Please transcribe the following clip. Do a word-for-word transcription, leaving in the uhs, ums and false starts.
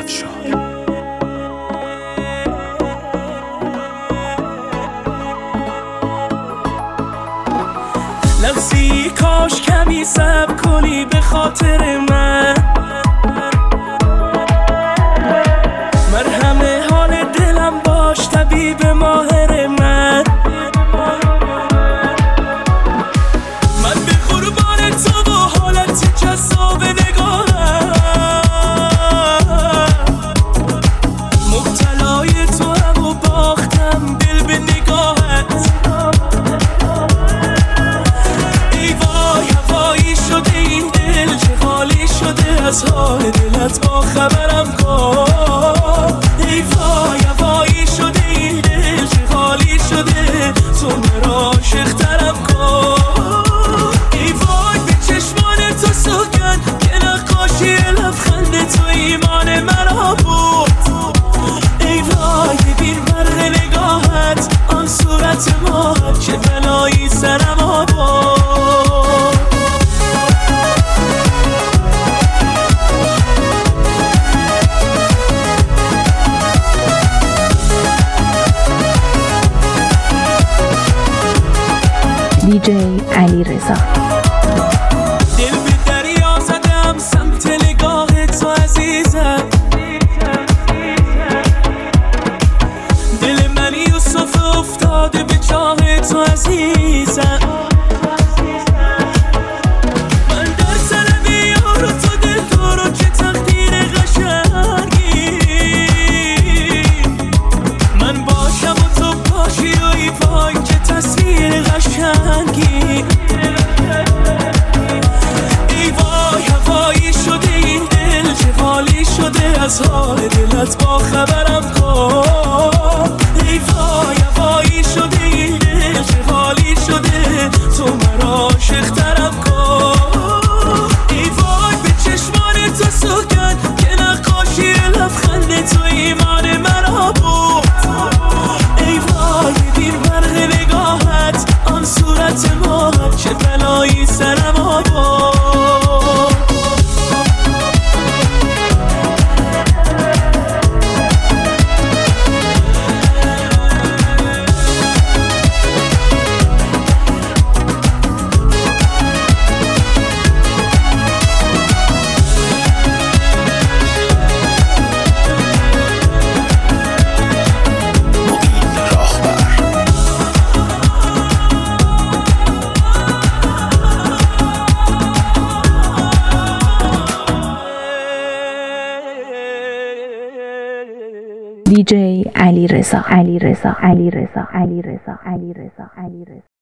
افشار. لحظی کاش کمی صبر کنی به خاطر من، مرهم حال دلم باش طبیب ماهر من. من به قربان تو و حالت جذاب نگاهم، مبتلای تو هم و باختم دل به نگاهت. ای وای هوایی شده این دل چه حالی شده، از حال دلت با خبرم کن. ای وای هوایی شده این دل چه حالی شده، تو مرا عاشق‌ترم کن. ای وای به چشمان تو سوگن که نقاشی لبخند تو ایمان مرا بود. ای وای ببین برق نگاهت آن صورت ماهت چه بلایی سرم آورد. دی جی علیرضا. دل به دریا زدم سمت نگاه تو عزیزم، دل من یوسف افتاده به چاه تو عزیزم. من در طلب یار و تو دل دارو که تقدیر قشنگی، من باشم و تو باشی و ای وای که تصویر قشنگی. ای وای هوایی شده این دل چه حالی شده، از حال دلت با خبرم کن. ای وای هوایی شده این دل چه حالی شده، تو مرا عاشق‌ترم کن. ای وای به چشمان تو سوگن که نقاشی لبخند تو ایمان مرا بود. ای وای ببین برق نگاهت آن صورت ماهت چه بلایی سرم آورد. دی جی علیرضا علیرضا علیرضا علیرضا علیرضا علیرضا